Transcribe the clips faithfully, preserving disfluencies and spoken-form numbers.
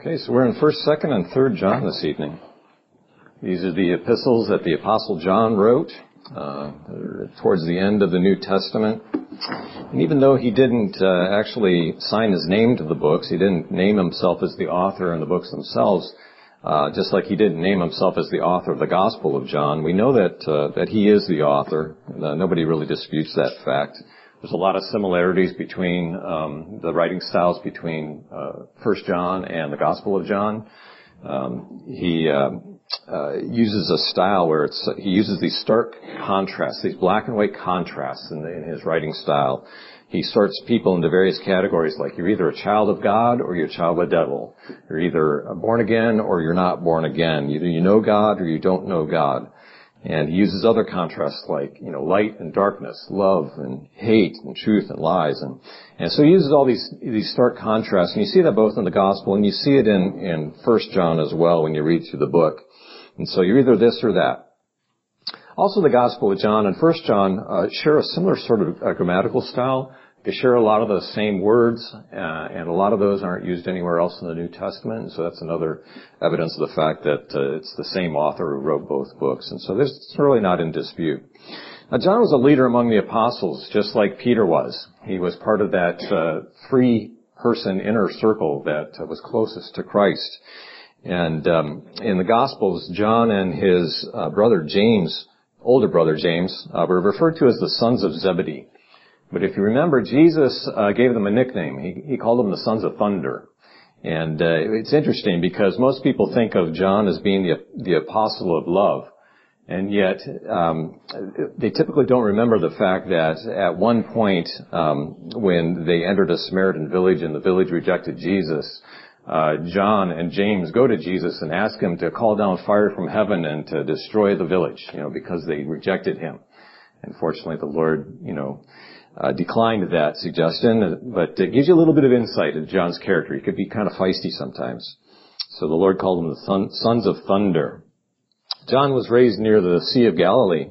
Okay, so we're in first, second, and third John this evening. These are the epistles that the Apostle John wrote uh, towards the end of the New Testament. And even though he didn't uh, actually sign his name to the books, he didn't name himself as the author in the books themselves, uh, just like he didn't name himself as the author of the Gospel of John. We know that uh, that he is the author. Uh, nobody really disputes that fact. There's a lot of similarities between um, the writing styles between uh, First John and the Gospel of John. Um, he uh, uh, uses a style where it's he uses these stark contrasts, these black and white contrasts in, the, in his writing style. He sorts people into various categories, like you're either a child of God or you're a child of the devil. You're either born again or you're not born again. Either you know God or you don't know God. And he uses other contrasts like, you know, light and darkness, love and hate and truth and lies. And, and so he uses all these, these stark contrasts. And you see that both in the gospel and you see it in, in First John as well when you read through the book. And so you're either this or that. Also the Gospel of John and First John uh, share a similar sort of uh, grammatical style. They share a lot of the same words, uh, and a lot of those aren't used anywhere else in the New Testament. So that's another evidence of the fact that uh, it's the same author who wrote both books. And so this is really not in dispute. Now, John was a leader among the apostles, just like Peter was. He was part of that uh, three-person inner circle that uh, was closest to Christ. And um, in the Gospels, John and his uh, brother James, older brother James, uh, were referred to as the sons of Zebedee. But if you remember, Jesus uh, gave them a nickname. He, he called them the Sons of Thunder. And uh, it's interesting because most people think of John as being the, the apostle of love. And yet, um, they typically don't remember the fact that at one point, um, when they entered a Samaritan village and the village rejected Jesus, uh, John and James go to Jesus and ask him to call down fire from heaven and to destroy the village, you know, because they rejected him. And fortunately, the Lord, you know, Uh, declined that suggestion, but it gives you a little bit of insight into John's character. He could be kind of feisty sometimes. So the Lord called them the thun- sons of thunder. John was raised near the Sea of Galilee,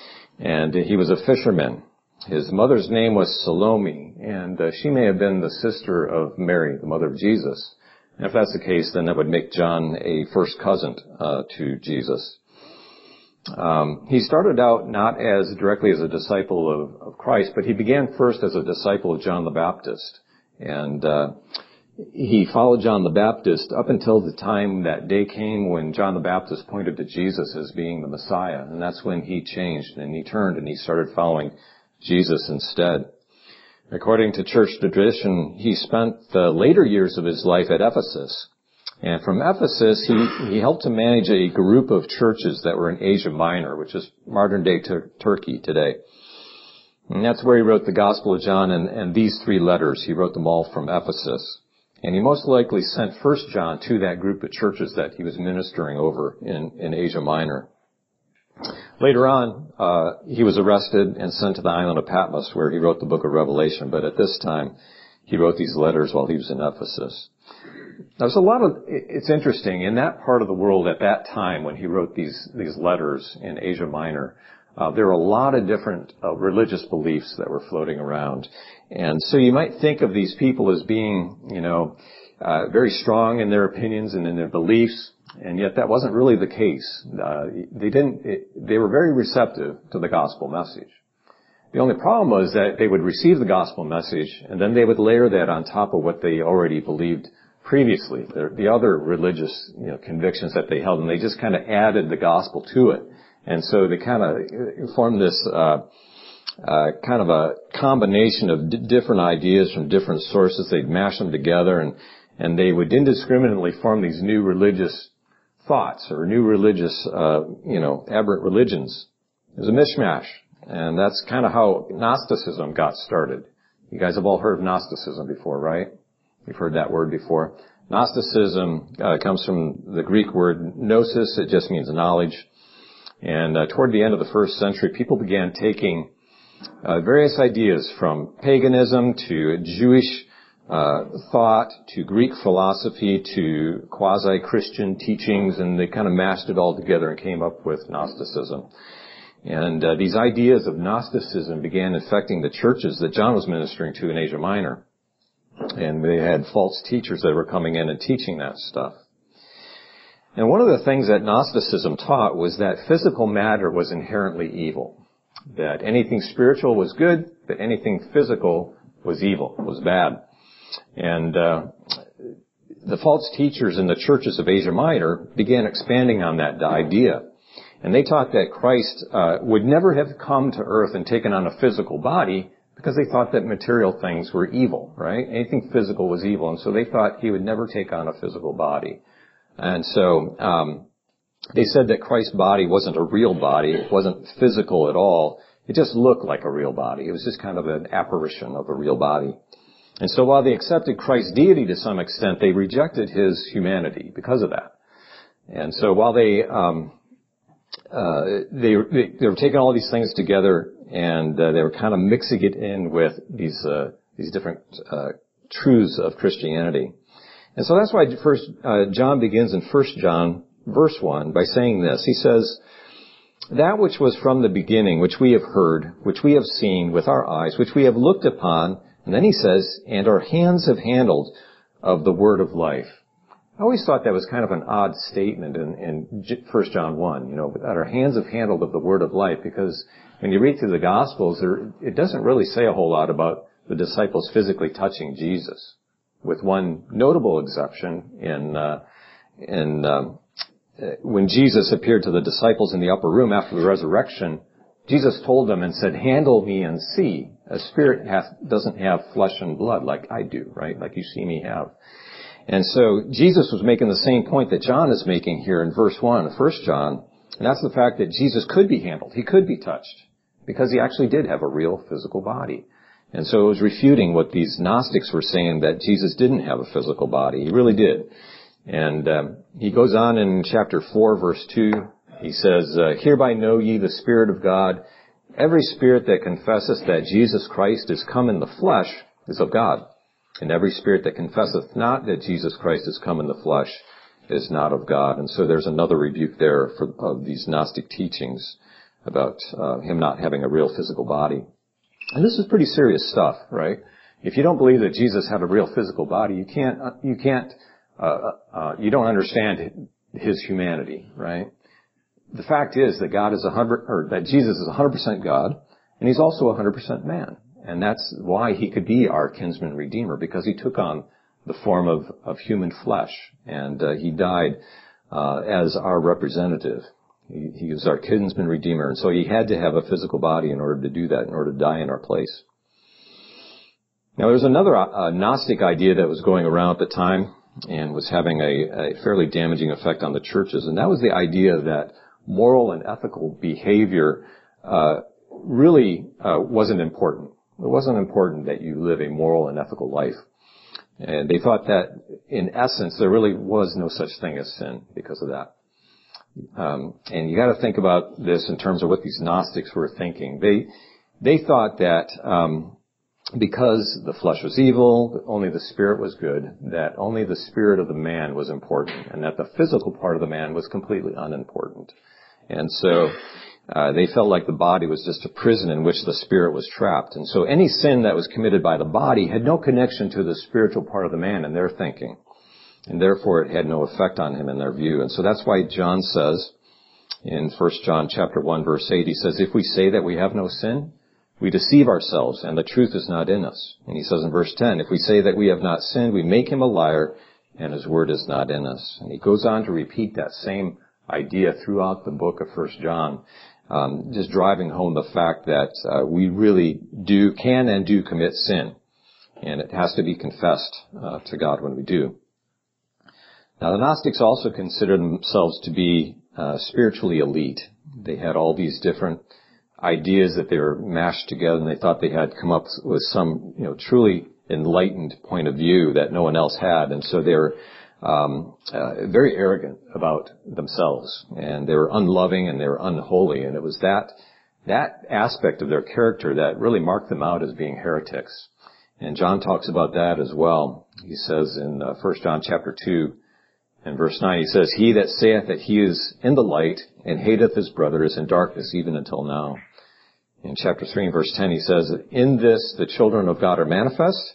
and he was a fisherman. His mother's name was Salome, and uh, she may have been the sister of Mary, the mother of Jesus. And if that's the case, then that would make John a first cousin uh, to Jesus. Um, he started out not as directly as a disciple of, of Christ, but he began first as a disciple of John the Baptist. And uh, he followed John the Baptist up until the time that day came when John the Baptist pointed to Jesus as being the Messiah. And that's when he changed and he turned and he started following Jesus instead. According to church tradition, he spent the later years of his life at Ephesus. And from Ephesus, he, he helped to manage a group of churches that were in Asia Minor, which is modern-day Tur- Turkey today. And that's where he wrote the Gospel of John and, and these three letters. He wrote them all from Ephesus. And he most likely sent First John to that group of churches that he was ministering over in, in Asia Minor. Later on, uh, he was arrested and sent to the island of Patmos, where he wrote the book of Revelation. But at this time, he wrote these letters while he was in Ephesus. There's a lot of, it's interesting, in that part of the world at that time when he wrote these, these letters in Asia Minor, uh, there were a lot of different uh, religious beliefs that were floating around. And so you might think of these people as being, you know, uh, very strong in their opinions and in their beliefs, and yet that wasn't really the case. Uh, they didn't, it, they were very receptive to the gospel message. The only problem was that they would receive the gospel message and then they would layer that on top of what they already believed previously, the, the other religious, you know, convictions that they held, and they just kind of added the gospel to it. And so they kind of formed this uh, uh, kind of a combination of d- different ideas from different sources. They'd mash them together, and and they would indiscriminately form these new religious thoughts or new religious, uh, you know, aberrant religions. It was a mishmash, and that's kind of how Gnosticism got started. You guys have all heard of Gnosticism before, right? You've heard that word before. Gnosticism uh, comes from the Greek word gnosis. It just means knowledge. And uh, toward the end of the first century, people began taking uh, various ideas from paganism to Jewish uh, thought to Greek philosophy to quasi-Christian teachings, and they kind of mashed it all together and came up with Gnosticism. And uh, these ideas of Gnosticism began infecting the churches that John was ministering to in Asia Minor. And they had false teachers that were coming in and teaching that stuff. And one of the things that Gnosticism taught was that physical matter was inherently evil. That anything spiritual was good, that anything physical was evil, was bad. And uh, the false teachers in the churches of Asia Minor began expanding on that idea. And they taught that Christ uh, would never have come to earth and taken on a physical body because they thought that material things were evil, right? Anything physical was evil. And so they thought he would never take on a physical body. And so um, they said that Christ's body wasn't a real body. It wasn't physical at all. It just looked like a real body. It was just kind of an apparition of a real body. And so while they accepted Christ's deity to some extent, they rejected his humanity because of that. And so while they um, uh, they, they they were taking all these things together, and uh, they were kind of mixing it in with these uh, these different uh, truths of Christianity. And so that's why first uh, John begins in First John verse one by saying this. He says, "That which was from the beginning, which we have heard, which we have seen with our eyes, which we have looked upon," and then he says, "and our hands have handled of the word of life." I always thought that was kind of an odd statement in, in First John one, you know, that our hands have handled of the word of life, because when you read through the Gospels, there, it doesn't really say a whole lot about the disciples physically touching Jesus, with one notable exception in uh, in um, when Jesus appeared to the disciples in the upper room after the resurrection. Jesus told them and said, "Handle me and see. A spirit hath, doesn't have flesh and blood like I do," right? Like you see me have. And so Jesus was making the same point that John is making here in verse one of First John, and that's the fact that Jesus could be handled. He could be touched, because he actually did have a real physical body. And so it was refuting what these Gnostics were saying, that Jesus didn't have a physical body. He really did. And um, he goes on in chapter four, verse two. He says, uh, "Hereby know ye the Spirit of God. Every spirit that confesseth that Jesus Christ is come in the flesh is of God. And every spirit that confesseth not that Jesus Christ is come in the flesh is not of God." And so there's another rebuke there for, of these Gnostic teachings about uh, him not having a real physical body. And this is pretty serious stuff, right? If you don't believe that Jesus had a real physical body, you can't, you can't, uh, uh, you don't understand his humanity, right? The fact is that God is a hundred, or that Jesus is a hundred percent God, and he's also a hundred percent man. And that's why he could be our kinsman redeemer, because he took on the form of, of human flesh, and uh, he died uh, as our representative. He, he was our kinsman redeemer, and so he had to have a physical body in order to do that, in order to die in our place. Now, there's another uh, Gnostic idea that was going around at the time and was having a, a fairly damaging effect on the churches, and that was the idea that moral and ethical behavior uh, really uh, wasn't important. It wasn't important that you live a moral and ethical life. And they thought that, in essence, there really was no such thing as sin because of that. Um, and you got to think about this in terms of what these Gnostics were thinking. They they thought that um, because the flesh was evil, only the spirit was good, that only the spirit of the man was important, and that the physical part of the man was completely unimportant. And so uh, they felt like the body was just a prison in which the spirit was trapped. And so any sin that was committed by the body had no connection to the spiritual part of the man in their thinking. And therefore it had no effect on him in their view. And so that's why John says in First John chapter one verse eight, he says, "If we say that we have no sin, we deceive ourselves, and the truth is not in us." And he says in verse ten, "If we say that we have not sinned, we make him a liar, and his word is not in us." And he goes on to repeat that same idea throughout the book of First John, um, just driving home the fact that uh, we really do, can and do commit sin, and it has to be confessed uh, to God when we do. Now, the Gnostics also considered themselves to be uh, spiritually elite. They had all these different ideas that they were mashed together, and they thought they had come up with some, you know, truly enlightened point of view that no one else had, and so they were um, uh, very arrogant about themselves, and they were unloving and they were unholy, and it was that that aspect of their character that really marked them out as being heretics. And John talks about that as well. He says in uh, First John chapter two, in verse nine, he says, "He that saith that he is in the light and hateth his brother is in darkness even until now." In chapter three and verse ten, he says, "In this the children of God are manifest,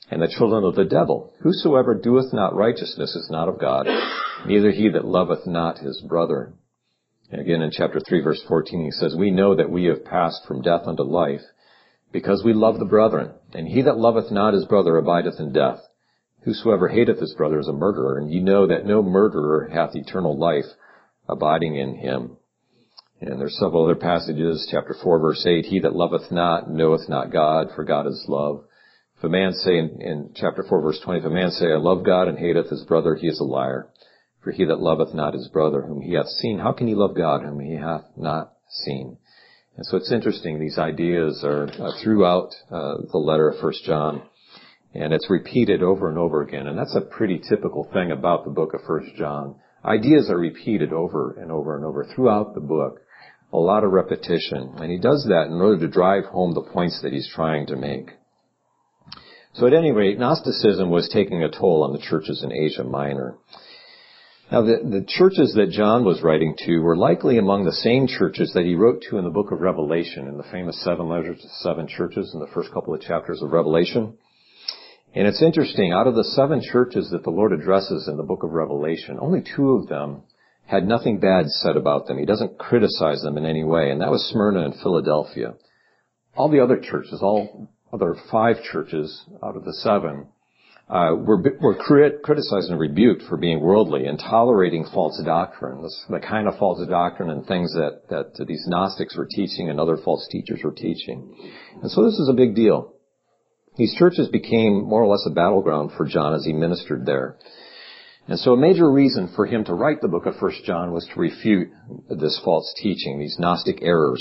and the children of the devil. Whosoever doeth not righteousness is not of God, neither he that loveth not his brother. And again in chapter three, verse fourteen, he says, We know that we have passed from death unto life, because we love the brethren. And he that loveth not his brother abideth in death. Whosoever hateth his brother is a murderer, and ye know that no murderer hath eternal life abiding in him. And there's several other passages, chapter four, verse eight, He that loveth not knoweth not God, for God is love. If a man say in, in chapter four, verse twenty, if a man say, I love God and hateth his brother, he is a liar. For he that loveth not his brother whom he hath seen, how can he love God whom he hath not seen? And so it's interesting, these ideas are uh, throughout uh, the letter of First John, and it's repeated over and over again. And that's a pretty typical thing about the book of First John. Ideas are repeated over and over and over throughout the book. A lot of repetition. And he does that in order to drive home the points that he's trying to make. So at any rate, Gnosticism was taking a toll on the churches in Asia Minor. Now, the, the churches that John was writing to were likely among the same churches that he wrote to in the book of Revelation, in the famous seven letters to seven churches in the first couple of chapters of Revelation. And it's interesting, out of the seven churches that the Lord addresses in the book of Revelation, only two of them had nothing bad said about them. He doesn't criticize them in any way, and that was Smyrna and Philadelphia. All the other churches, all other five churches out of the seven, Uh, were, were crit, criticized and rebuked for being worldly and tolerating false doctrine, this, the kind of false doctrine and things that, that these Gnostics were teaching and other false teachers were teaching. And so this is a big deal. These churches became more or less a battleground for John as he ministered there. And so a major reason for him to write the book of First John was to refute this false teaching, these Gnostic errors.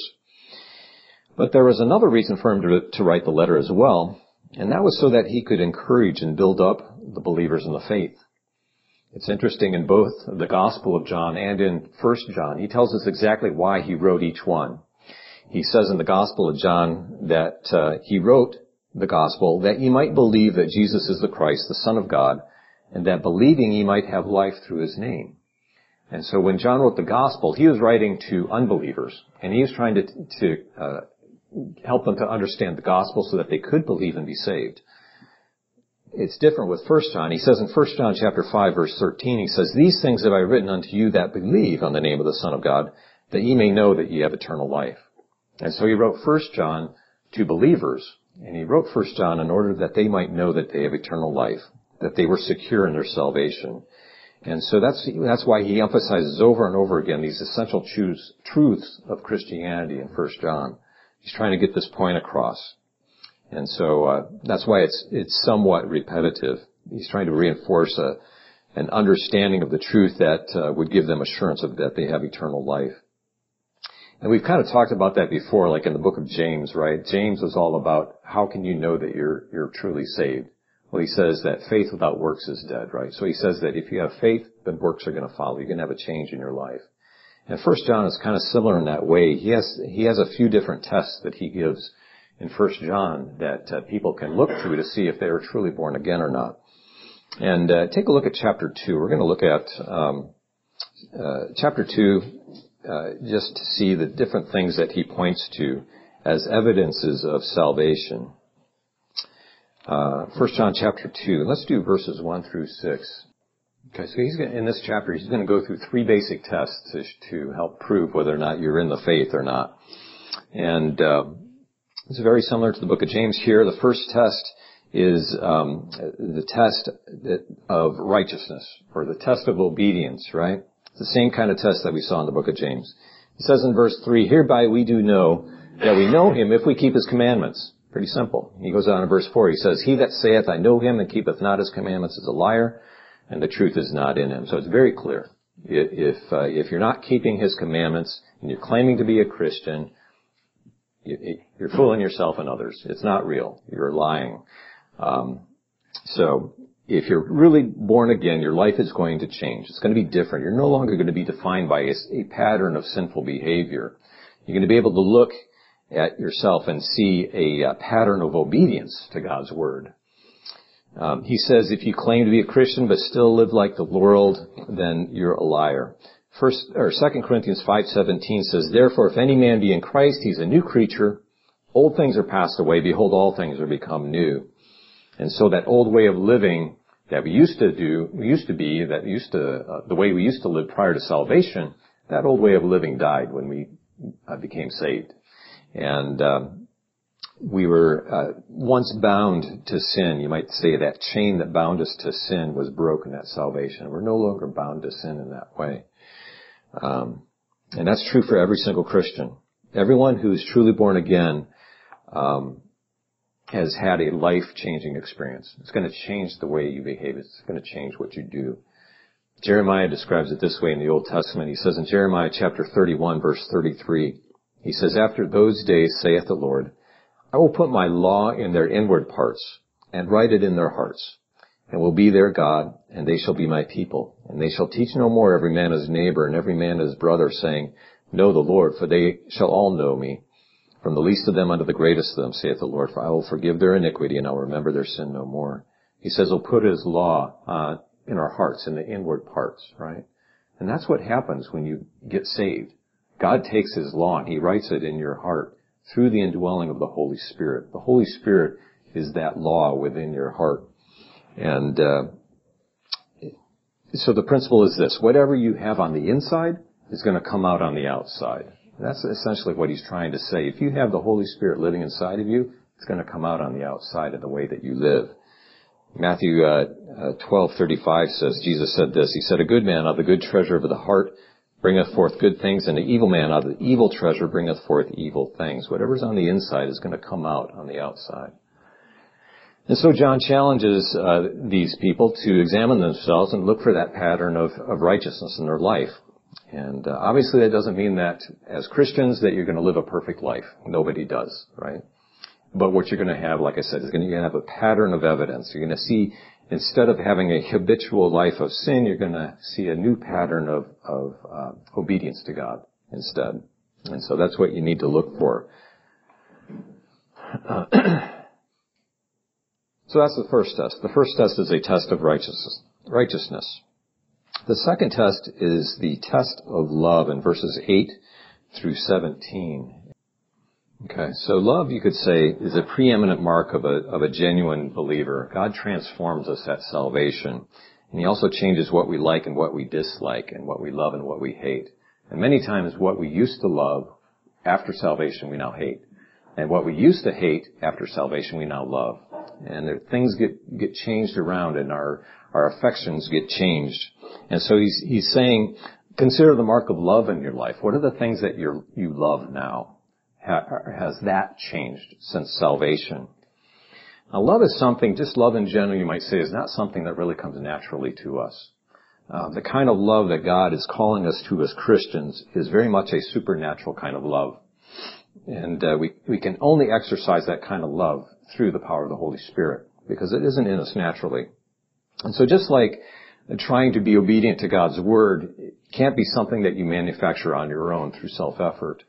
But there was another reason for him to, to write the letter as well, and that was so that he could encourage and build up the believers in the faith. It's interesting, in both the Gospel of John and in First John, he tells us exactly why he wrote each one. He says in the Gospel of John that uh, he wrote the Gospel that ye might believe that Jesus is the Christ, the Son of God, and that believing ye might have life through his name. And so when John wrote the Gospel, he was writing to unbelievers, and he was trying to, to uh, help them to understand the gospel so that they could believe and be saved. It's different with First John. He says in First John chapter five, verse thirteen, he says, These things have I written unto you that believe on the name of the Son of God, that ye may know that ye have eternal life. And so he wrote First John to believers, and he wrote First John in order that they might know that they have eternal life, that they were secure in their salvation. And so that's that's why he emphasizes over and over again these essential truths of Christianity in First John. He's trying to get this point across. And so uh, that's why it's it's somewhat repetitive. He's trying to reinforce a, an understanding of the truth that uh, would give them assurance of that they have eternal life. And we've kind of talked about that before, like in the book of James, right? James was all about how can you know that you're you're truly saved? Well, he says that faith without works is dead, right? So he says that if you have faith, then works are going to follow. You're going to have a change in your life. And First John is kind of similar in that way. He has he has a few different tests that he gives in First John that uh, people can look through to see if they are truly born again or not. And uh, take a look at chapter two. We're going to look at um, uh, chapter two uh, just to see the different things that he points to as evidences of salvation. Uh, First John chapter two. Let's do verses one through six. Okay, so he's gonna, in this chapter, he's going to go through three basic tests to, to help prove whether or not you're in the faith or not. And uh, it's very similar to the book of James here. The first test is um, the test of righteousness, or the test of obedience, right? It's the same kind of test that we saw in the book of James. It says in verse three, Hereby we do know that we know him if we keep his commandments. Pretty simple. He goes on in verse four, he says, He that saith, I know him, and keepeth not his commandments is a liar, and the truth is not in him. So it's very clear. If uh, if you're not keeping his commandments and you're claiming to be a Christian, you're fooling yourself and others. It's not real. You're lying. Um, so if you're really born again, your life is going to change. It's going to be different. You're no longer going to be defined by a, a pattern of sinful behavior. You're going to be able to look at yourself and see a, a pattern of obedience to God's word. Um, he says, if you claim to be a Christian but still live like the world, then you're a liar. First or Second Corinthians five seventeen says, Therefore, if any man be in Christ, he's a new creature. Old things are passed away. Behold, all things are become new. And so that old way of living that we used to do, we used to be, that used to, uh, the way we used to live prior to salvation, that old way of living died when we uh, became saved. And um, we were uh, once bound to sin. You might say that chain that bound us to sin was broken at salvation. We're no longer bound to sin in that way. Um, and that's true for every single Christian. Everyone who is truly born again um, has had a life-changing experience. It's going to change the way you behave. It's going to change what you do. Jeremiah describes it this way in the Old Testament. He says in Jeremiah chapter thirty-one, verse thirty-three, he says, "After those days, saith the Lord, I will put my law in their inward parts, and write it in their hearts, and will be their God, and they shall be my people. And they shall teach no more every man his neighbor, and every man his brother, saying, Know the Lord, for they shall all know me, from the least of them unto the greatest of them, saith the Lord, for I will forgive their iniquity, and I will remember their sin no more." He says he'll put his law uh, in our hearts, in the inward parts, right? And that's what happens when you get saved. God takes his law and he writes it in your heart through the indwelling of the Holy Spirit. The Holy Spirit is that law within your heart. And uh, so the principle is this: whatever you have on the inside is going to come out on the outside. That's essentially what he's trying to say. If you have the Holy Spirit living inside of you, it's going to come out on the outside of the way that you live. Matthew uh, uh, twelve thirty-five says, Jesus said this, he said, "A good man out of the good treasure of the heart bringeth forth good things, and an evil man out of the evil treasure bringeth forth evil things." Whatever's on the inside is going to come out on the outside. And so John challenges uh, these people to examine themselves and look for that pattern of, of righteousness in their life. And uh, obviously that doesn't mean that as Christians that you're going to live a perfect life. Nobody does, right? But what you're going to have, like I said, is going to, you're going to have a pattern of evidence. You're going to see, instead of having a habitual life of sin, you're going to see a new pattern of, of uh, obedience to God instead. And so that's what you need to look for. Uh, so that's the first test. The first test is a test of righteousness. righteousness. The second test is the test of love in verses eight through seventeen. Okay, so love, you could say, is a preeminent mark of a, of a genuine believer. God transforms us at salvation, and he also changes what we like and what we dislike, and what we love and what we hate. And many times what we used to love after salvation we now hate. And what we used to hate after salvation we now love. And there, things get, get changed around, and our, our affections get changed. And so he's, he's saying, consider the mark of love in your life. What are the things that you're, you love now? Has that changed since salvation? Now, love is something, just love in general, you might say, is not something that really comes naturally to us. Uh, the kind of love that God is calling us to as Christians is very much a supernatural kind of love. And uh, we, we can only exercise that kind of love through the power of the Holy Spirit, because it isn't in us naturally. And so just like trying to be obedient to God's Word, it can't be something that you manufacture on your own through self-effort.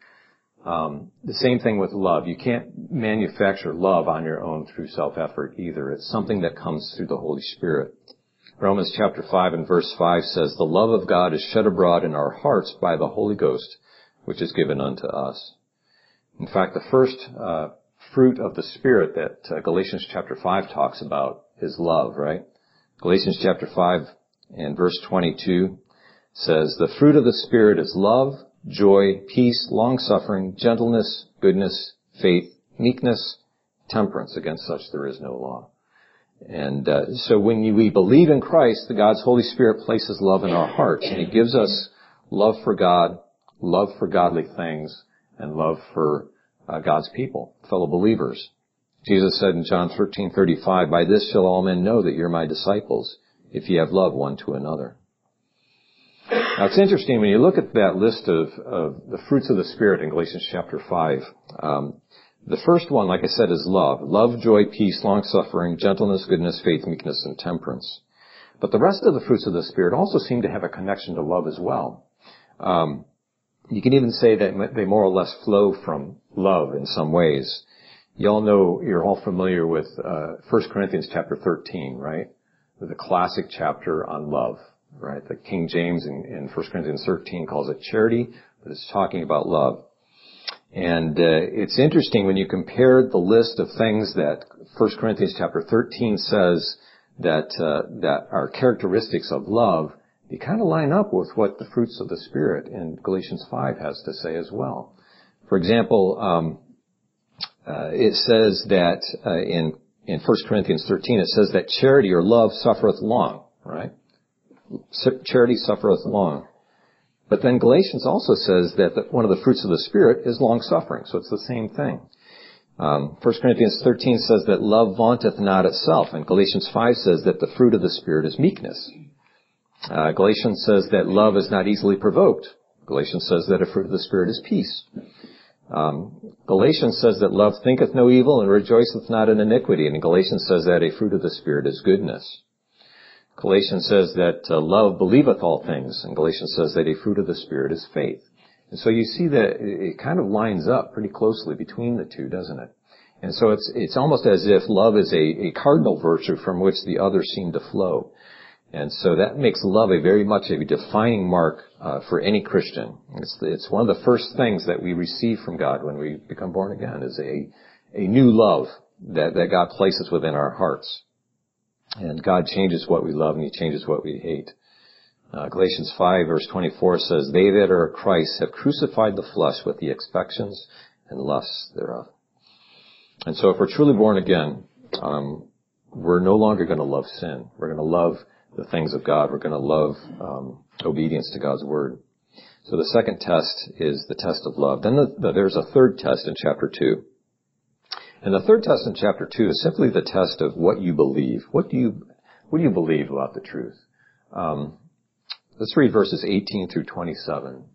Um, the same thing with love. You can't manufacture love on your own through self-effort either. It's something that comes through the Holy Spirit. Romans chapter five and verse five says, "The love of God is shed abroad in our hearts by the Holy Ghost, which is given unto us." In fact, the first uh, fruit of the Spirit that uh, Galatians chapter five talks about is love, right? Galatians chapter five and verse twenty-two says, "The fruit of the Spirit is love, joy, peace, long-suffering, gentleness, goodness, faith, meekness, temperance. Against such there is no law." And uh, so when you, we believe in Christ, the God's Holy Spirit places love in our hearts, and he gives us love for God, love for godly things, and love for uh, God's people, fellow believers. Jesus said in John thirteen thirty-five, "By this shall all men know that you're my disciples, if ye have love one to another." Now it's interesting, when you look at that list of, of the fruits of the Spirit in Galatians chapter five, um, the first one, like I said, is love. Love, joy, peace, long-suffering, gentleness, goodness, faith, meekness, and temperance. But the rest of the fruits of the Spirit also seem to have a connection to love as well. Um, you can even say that they more or less flow from love in some ways. You all know, you're all familiar with uh, First Corinthians chapter thirteen, right? The classic chapter on love. Right, the King James in, in First Corinthians thirteen calls it charity, but it's talking about love. And uh, it's interesting when you compare the list of things that First Corinthians chapter thirteen says that uh, that are characteristics of love, they kind of line up with what the fruits of the Spirit in Galatians five has to say as well. For example, um, uh, it says that uh, in in First Corinthians thirteen, it says that charity or love suffereth long, right? Charity suffereth long. But then Galatians also says that the, one of the fruits of the Spirit is long-suffering, so it's the same thing. Um, First Corinthians thirteen says that love vaunteth not itself, and Galatians five says that the fruit of the Spirit is meekness. Uh, Galatians says that love is not easily provoked. Galatians says that a fruit of the Spirit is peace. Um, Galatians says that love thinketh no evil and rejoiceth not in iniquity, and Galatians says that a fruit of the Spirit is goodness. Galatians says that uh, love believeth all things, and Galatians says that a fruit of the Spirit is faith. And so you see that it kind of lines up pretty closely between the two, doesn't it? And so it's it's almost as if love is a, a cardinal virtue from which the others seem to flow. And so that makes love a very much a defining mark uh, for any Christian. It's it's one of the first things that we receive from God when we become born again is a a new love that, that God places within our hearts. And God changes what we love and He changes what we hate. Uh, Galatians five verse twenty-four says, "They that are Christ have crucified the flesh with the affections and lusts thereof." And so if we're truly born again, um, we're no longer going to love sin. We're going to love the things of God. We're going to love um, obedience to God's Word. So the second test is the test of love. Then the, the, there's a third test in chapter two. And the third test in chapter two is simply the test of what you believe. What do you, what do you believe about the truth? Um, let's read verses eighteen through twenty-seven.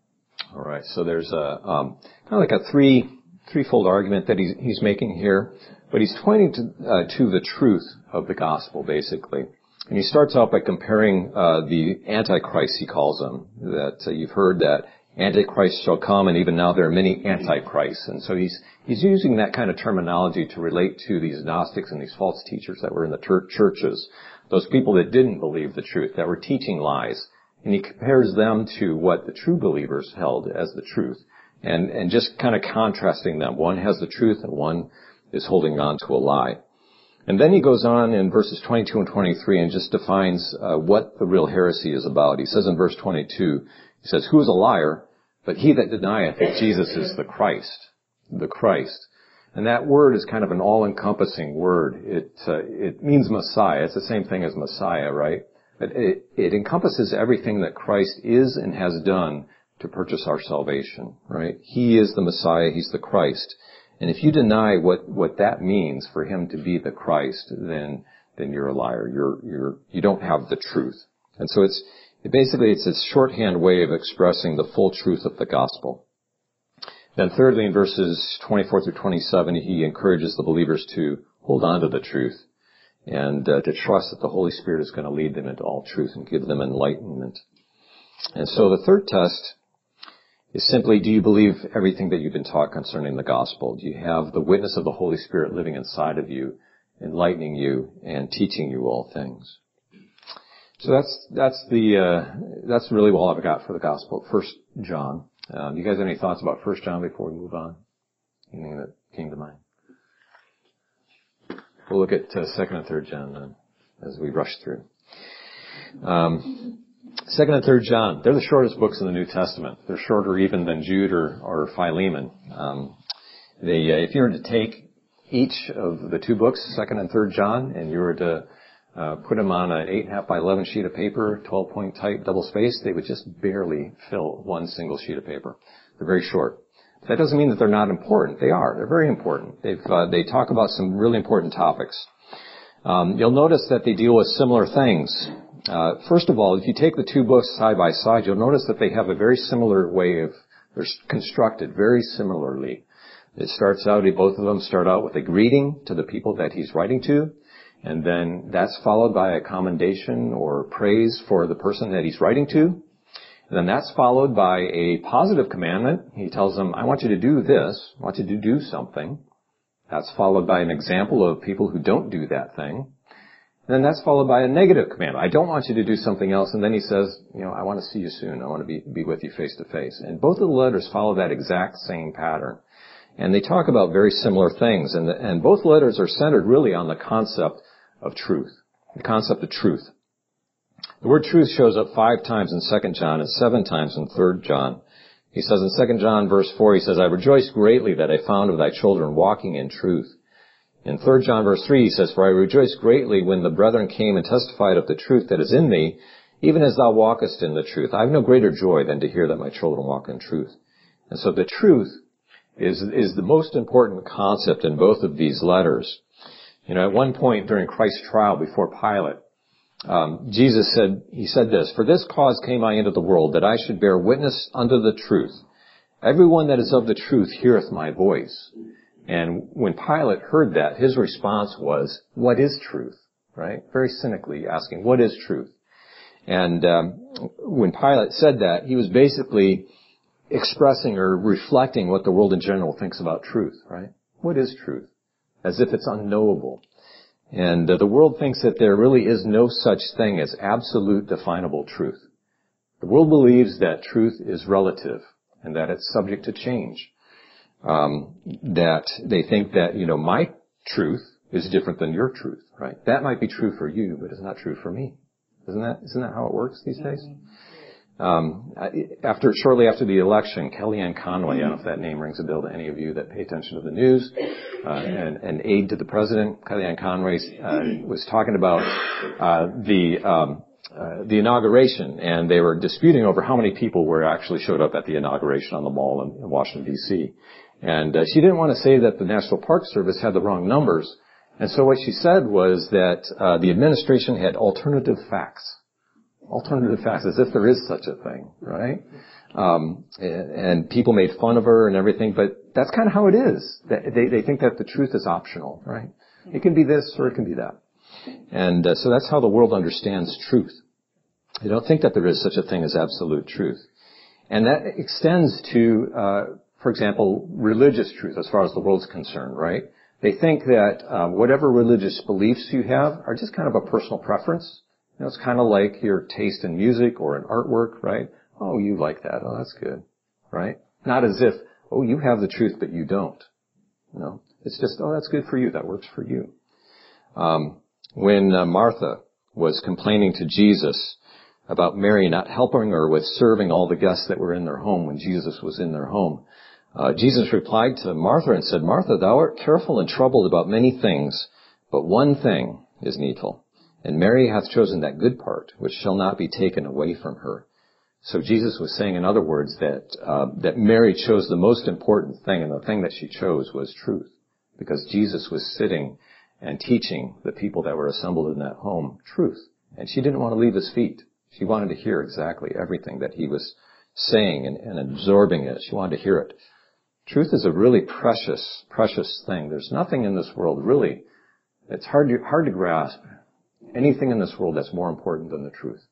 All right. So there's a um, kind of like a three threefold argument that he's, he's making here, but he's pointing to uh, to the truth of the gospel, basically. And he starts out by comparing uh, the Antichrist, he calls them. That uh, you've heard that Antichrist shall come, and even now there are many Antichrists. And so he's he's using that kind of terminology to relate to these Gnostics and these false teachers that were in the ter- churches, those people that didn't believe the truth, that were teaching lies. And he compares them to what the true believers held as the truth, and and just kind of contrasting them. One has the truth, and one is holding on to a lie. And then he goes on in verses twenty-two and twenty-three and just defines uh, what the real heresy is about. He says in verse twenty-two, he says, "Who is a liar, but he that denieth that Jesus is the Christ," the Christ. And that word is kind of an all-encompassing word. It uh, it means Messiah. It's the same thing as Messiah, right? But it, it encompasses everything that Christ is and has done to purchase our salvation, right? He is the Messiah. He's the Christ. And if you deny what, what that means for Him to be the Christ, then then you're a liar. You're you're you don't have the truth. And so it's it basically it's a shorthand way of expressing the full truth of the gospel. Then thirdly, in verses twenty-four through twenty-seven, he encourages the believers to hold on to the truth and uh, to trust that the Holy Spirit is going to lead them into all truth and give them enlightenment. And so the third test is simply, do you believe everything that you've been taught concerning the gospel? Do you have the witness of the Holy Spirit living inside of you, enlightening you and teaching you all things? So that's that's the uh, that's really all I've got for the gospel. First John. Um, you guys have any thoughts about First John before we move on? Anything that came to mind? We'll look at uh, Second and Third John then, as we rush through. Um, Second and Third John, they're the shortest books in the New Testament. They're shorter even than Jude or, or Philemon. Um, they, uh, if you were to take each of the two books, Second and Third John, and you were to uh, put them on an eight and a half by eleven sheet of paper, twelve point type, double spaced, they would just barely fill one single sheet of paper. They're very short. That doesn't mean that they're not important. They are. They're very important. They've, uh, they talk about some really important topics. Um, you'll notice that they deal with similar things. Uh, first of all, if you take the two books side by side, you'll notice that they have a very similar way of, they're constructed very similarly. It starts out, both of them start out with a greeting to the people that he's writing to, and then that's followed by a commendation or praise for the person that he's writing to. And then that's followed by a positive commandment. He tells them, I want you to do this. I want you to do something. That's followed by an example of people who don't do that thing. And then that's followed by a negative command. I don't want you to do something else. And then he says, you know, I want to see you soon. I want to be, be with you face to face. And both of the letters follow that exact same pattern. And they talk about very similar things. And, the, and both letters are centered really on the concept of truth. The concept of truth. The word truth shows up five times in Second John and seven times in Third John. He says in Second John verse four, he says, I rejoice greatly that I found of thy children walking in truth. In Third John verse three, he says, for I rejoice greatly when the brethren came and testified of the truth that is in thee, even as thou walkest in the truth. I have no greater joy than to hear that my children walk in truth. And so the truth is, is the most important concept in both of these letters. You know, at one point during Christ's trial before Pilate, um, Jesus said, he said this, for this cause came I into the world, that I should bear witness unto the truth. Everyone that is of the truth heareth my voice. And when Pilate heard that, his response was, what is truth? Right? Very cynically asking, what is truth? And um, when Pilate said that, he was basically expressing or reflecting what the world in general thinks about truth, right? What is truth? As if it's unknowable. And uh, the world thinks that there really is no such thing as absolute definable truth. The world believes that truth is relative and that it's subject to change. Um, that they think that, you know, my truth is different than your truth, right? That might be true for you, but it's not true for me. Isn't that, isn't that how it works these days? Um, after, shortly after the election, Kellyanne Conway, I don't know if that name rings a bell to any of you that pay attention to the news, uh, and, and aide to the president, Kellyanne Conway, uh, was talking about, uh, the, um, Uh, the inauguration, and they were disputing over how many people were actually showed up at the inauguration on the mall in, in Washington, D C And uh, she didn't want to say that the National Park Service had the wrong numbers. And so what she said was that uh, the administration had alternative facts. Alternative facts, as if there is such a thing, right? Um, and, and people made fun of her and everything, but that's kind of how it is. They, they think that the truth is optional, right? It can be this or it can be that. And uh, so that's how the world understands truth. They don't think that there is such a thing as absolute truth. And that extends to, uh, for example, religious truth as far as the world's concerned, right? They think that uh, whatever religious beliefs you have are just kind of a personal preference. You know, it's kind of like your taste in music or in artwork, right? Oh, you like that. Oh, that's good, right? Not as if, oh, you have the truth, but you don't. No, it's just, oh, that's good for you. That works for you. Um, When uh, Martha was complaining to Jesus about Mary not helping her with serving all the guests that were in their home when Jesus was in their home, uh, Jesus replied to Martha and said, Martha, thou art careful and troubled about many things, but one thing is needful. And Mary hath chosen that good part, which shall not be taken away from her. So Jesus was saying, in other words, that uh, that Mary chose the most important thing, and the thing that she chose was truth, because Jesus was sitting and teaching the people that were assembled in that home truth. And she didn't want to leave his feet. She wanted to hear exactly everything that he was saying and, and absorbing it. She wanted to hear it. Truth is a really precious, precious thing. There's nothing in this world really, it's hard to, hard to grasp anything in this world that's more important than the truth.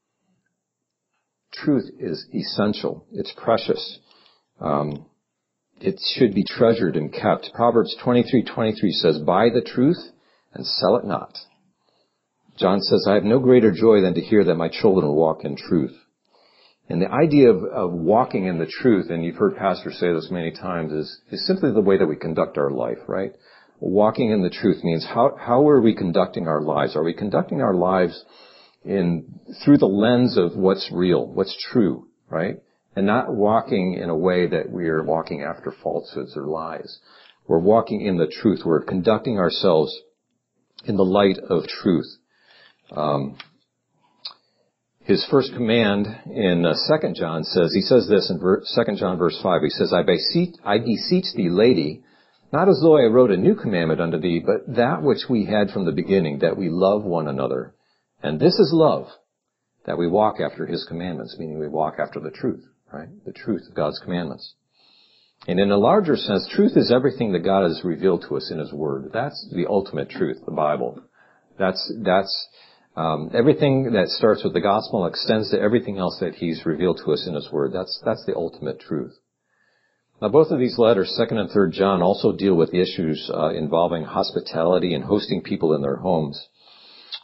Truth is essential. It's precious. Um, It should be treasured and kept. Proverbs twenty-three twenty-three says, buy the truth and sell it not. John says, I have no greater joy than to hear that my children walk in truth. And the idea of, of walking in the truth, and you've heard pastors say this many times, is, is simply the way that we conduct our life, right? Walking in the truth means how, how are we conducting our lives? Are we conducting our lives in, through the lens of what's real, what's true, right? And not walking in a way that we are walking after falsehoods or lies. We're walking in the truth. We're conducting ourselves in the light of truth. Um, his first command in uh, Second John says, he says this in ver- Second John verse five, he says, I beseech, I beseech thee, lady, not as though I wrote a new commandment unto thee, but that which we had from the beginning, that we love one another. And this is love, that we walk after his commandments, meaning we walk after the truth. Right? The truth of God's commandments. And in a larger sense, truth is everything that God has revealed to us in his word. That's the ultimate truth, the Bible. That's, that's, um, everything that starts with the gospel extends to everything else that he's revealed to us in his word. That's, that's the ultimate truth. Now both of these letters, Second and Third John, also deal with issues, uh, involving hospitality and hosting people in their homes.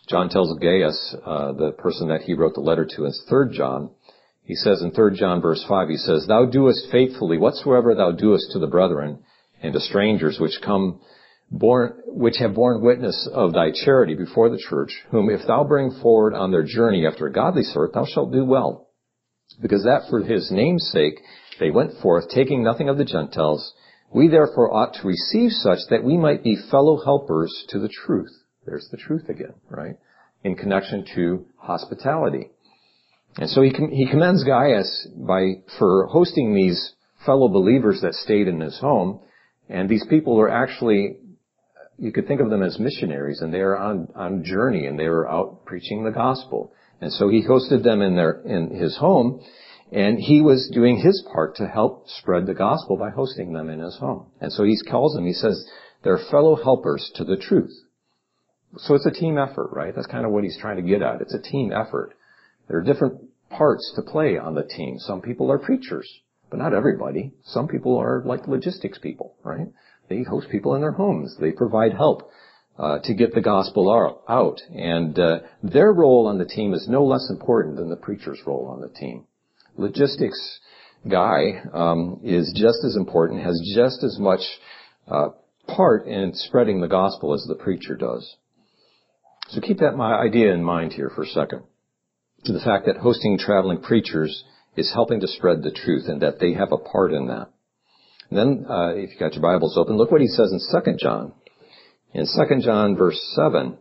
John tells Gaius, uh, the person that he wrote the letter to in Third John, he says in Third John verse five, he says, "Thou doest faithfully whatsoever thou doest to the brethren and to strangers which come born, which have borne witness of thy charity before the church, whom if thou bring forward on their journey after a godly sort, thou shalt do well. Because that for his name's sake they went forth, taking nothing of the Gentiles. We therefore ought to receive such that we might be fellow helpers to the truth." There's the truth again, right? In connection to hospitality. And so he com- he commends Gaius by for hosting these fellow believers that stayed in his home. And these people were actually, you could think of them as missionaries, and they are on, on journey, and they were out preaching the gospel. And so he hosted them in their, in his home, and he was doing his part to help spread the gospel by hosting them in his home. And so he calls them, he says, they're fellow helpers to the truth. So it's a team effort, right? That's kind of what he's trying to get at. It's a team effort. There are different parts to play on the team. Some people are preachers, but not everybody. Some people are like logistics people, right? They host people in their homes. They provide help uh, to get the gospel out. And uh, their role on the team is no less important than the preacher's role on the team. Logistics guy um, is just as important, has just as much uh, part in spreading the gospel as the preacher does. So keep that my idea in mind here for a second. To the fact that hosting traveling preachers is helping to spread the truth and that they have a part in that. And then, uh, if you got your Bibles open, look what he says in Second John. In Second John verse seven,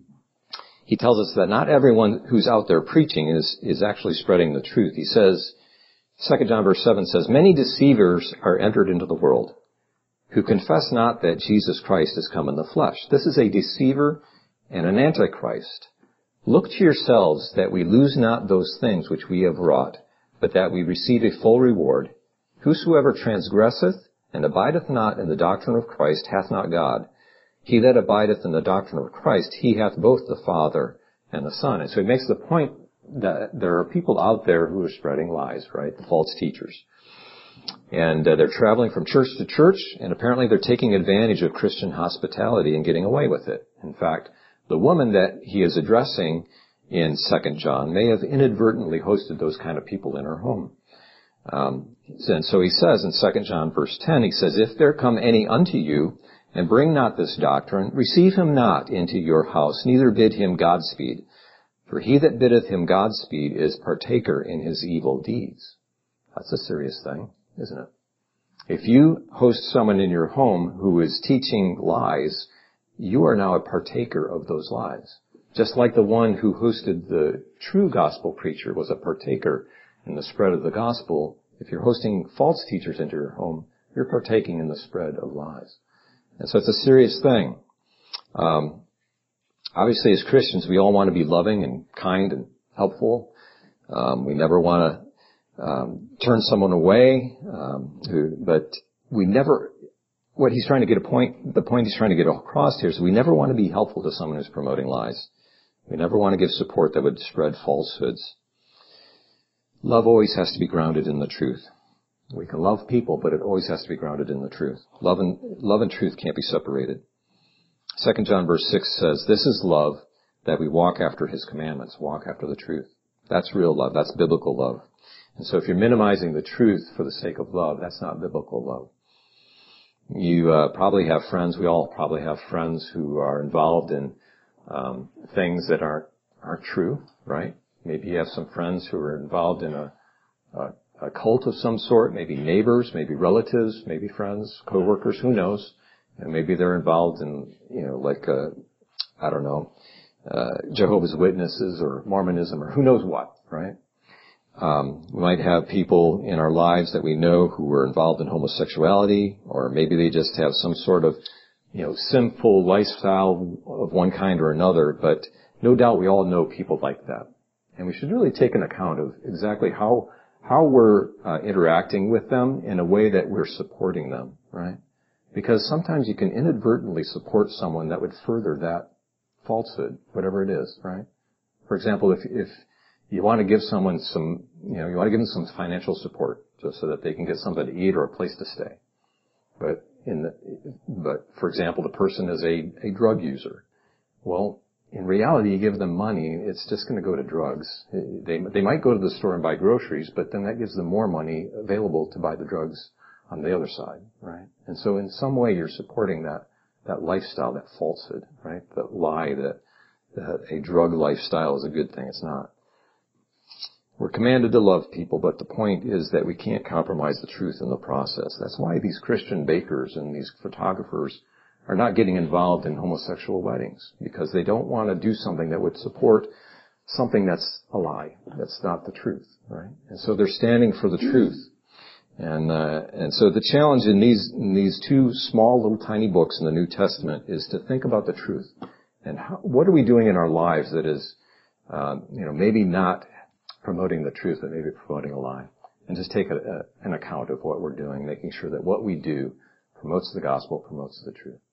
he tells us that not everyone who's out there preaching is, is actually spreading the truth. He says, Second John verse seven says, "Many deceivers are entered into the world, who confess not that Jesus Christ has come in the flesh." This is a deceiver and an antichrist. "Look to yourselves that we lose not those things which we have wrought, but that we receive a full reward. Whosoever transgresseth and abideth not in the doctrine of Christ hath not God. He that abideth in the doctrine of Christ, he hath both the Father and the Son." And so he makes the point that there are people out there who are spreading lies, right? The false teachers. And uh, they're traveling from church to church, and apparently they're taking advantage of Christian hospitality and getting away with it. In fact, the woman that he is addressing in Second John may have inadvertently hosted those kind of people in her home. Um, and so he says in Second John verse ten, he says, "If there come any unto you, and bring not this doctrine, receive him not into your house, neither bid him Godspeed. For he that biddeth him Godspeed is partaker in his evil deeds." That's a serious thing, isn't it? If you host someone in your home who is teaching lies, you are now a partaker of those lies. Just like the one who hosted the true gospel preacher was a partaker in the spread of the gospel, if you're hosting false teachers into your home, you're partaking in the spread of lies. And so it's a serious thing. Um, obviously, as Christians, we all want to be loving and kind and helpful. Um, we never want to um, turn someone away, um, who, but we never. What he's trying to get a point, the point he's trying to get across here is we never want to be helpful to someone who's promoting lies. We never want to give support that would spread falsehoods. Love always has to be grounded in the truth. We can love people, but it always has to be grounded in the truth. Love and, love and truth can't be separated. Second John verse six says, "This is love, that we walk after his commandments," walk after the truth. That's real love. That's biblical love. And so if you're minimizing the truth for the sake of love, that's not biblical love. You uh, probably have friends, we all probably have friends who are involved in um, things that aren't, aren't true, right? Maybe you have some friends who are involved in a, a a cult of some sort, maybe neighbors, maybe relatives, maybe friends, coworkers, who knows? And maybe they're involved in, you know, like, uh, I don't know, uh, Jehovah's Witnesses or Mormonism or who knows what, right? Um, we might have people in our lives that we know who are involved in homosexuality, or maybe they just have some sort of, you know, sinful lifestyle of one kind or another, but no doubt we all know people like that. And we should really take an account of exactly how how we're uh, interacting with them in a way that we're supporting them, right? Because sometimes you can inadvertently support someone that would further that falsehood, whatever it is, right? For example, if if you want to give someone some, you know, you want to give them some financial support just so that they can get something to eat or a place to stay. But in the, but for example, the person is a, a drug user. Well, in reality, you give them money, it's just going to go to drugs. They, they might go to the store and buy groceries, but then that gives them more money available to buy the drugs on the other side, right? And so in some way you're supporting that, that lifestyle, that falsehood, right? That lie that, that a drug lifestyle is a good thing. It's not. We're commanded to love people, but the point is that we can't compromise the truth in the process. That's why these Christian bakers and these photographers are not getting involved in homosexual weddings, because they don't want to do something that would support something that's a lie, that's not the truth, right? And so they're standing for the truth. And uh, and so the challenge in these in these two small little tiny books in the New Testament is to think about the truth and how, what are we doing in our lives that is, uh, you know, maybe not promoting the truth, but maybe promoting a lie, and just take a, a, an account of what we're doing, making sure that what we do promotes the gospel, promotes the truth.